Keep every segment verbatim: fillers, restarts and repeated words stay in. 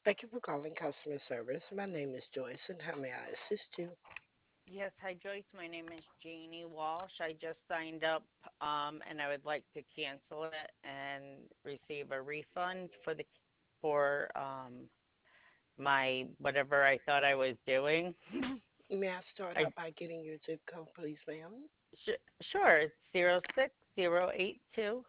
Thank you for calling customer service. My name is Joyce, and how may I assist you? Yes, hi Joyce. My name is Janie Walsh. I just signed up um, and I would like to cancel it and receive a refund for the for um, my whatever I thought I was doing. May I start I out by getting your zip code, please, ma'am? sh- sure it's zero six zero eight two.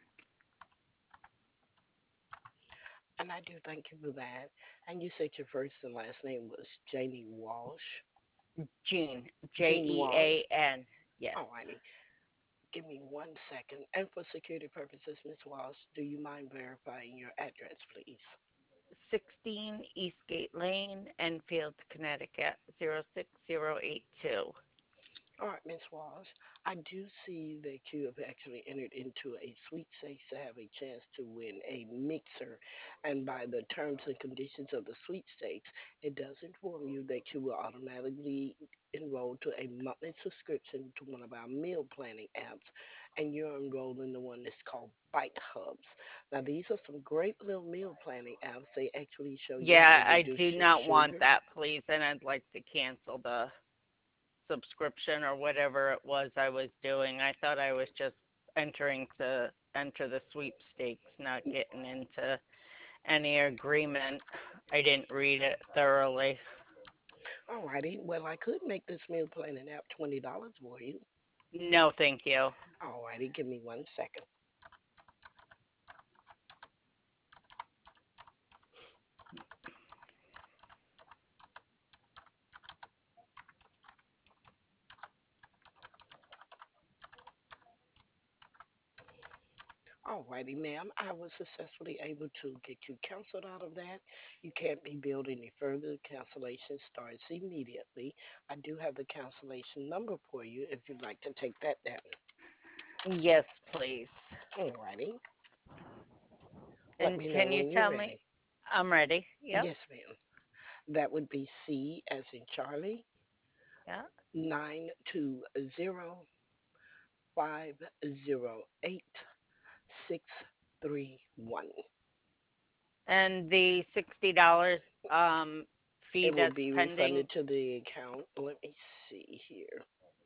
And I do thank you for that. And you said your first and last name was Janie Walsh. Jean J Jean E Walsh. A N. Yes, Alrighty. Give me one second. And for security purposes, Miss Walsh, do you mind verifying your address, please? sixteen Eastgate Lane, Enfield, Connecticut zero six zero eight two. All right, Miss Walsh, I do see that you have actually entered into a sweepstakes to have a chance to win a mixer. And by the terms and conditions of the sweepstakes, it does inform you that you will automatically enroll to a monthly subscription to one of our meal planning apps. And you're enrolled in the one that's called Bite Hubs. Now, these are some great little meal planning apps. They actually show you how to Yeah, I do reduce your not want sugar. that, please, and I'd like to cancel the subscription or whatever it was I was doing. I thought I was just entering to enter the sweepstakes, not getting into any agreement. I didn't read it thoroughly. Alrighty, well, I could make this meal planning app twenty dollars for you. No, thank you. Alrighty, give me one second. Alrighty, ma'am. I was successfully able to get you canceled out of that. You can't be billed any further. Cancellation starts immediately. I do have the cancellation number for you if you'd like to take that down. Yes, please. Alrighty. Let And me know can you when you're tell me? ready. I'm ready. Yep. Yes, ma'am. That would be C as in Charlie, Yeah. nine two zero five zero eight six three one. And the sixty dollars um fee It will that's be pending. refunded to the account. Let me see here.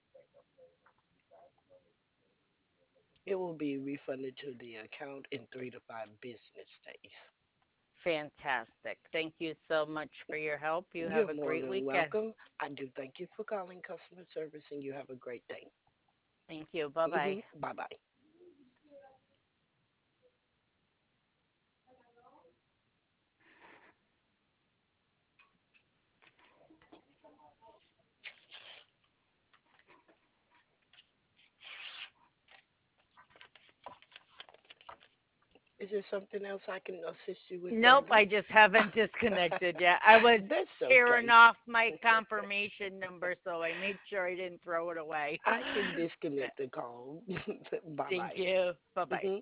It will be refunded to the account in three to five business days. Fantastic. Thank you so much for your help. You You're have a more great than weekend. welcome. I do thank you for calling customer service and you have a great day. Thank you. Bye bye. Hmm. Bye bye. Is there something else I can assist you with Nope, further? I just haven't disconnected yet. I was That's tearing okay. off my confirmation number, so I made sure I didn't throw it away. I can disconnect the call. Bye Thank bye. you. Bye bye. Hmm.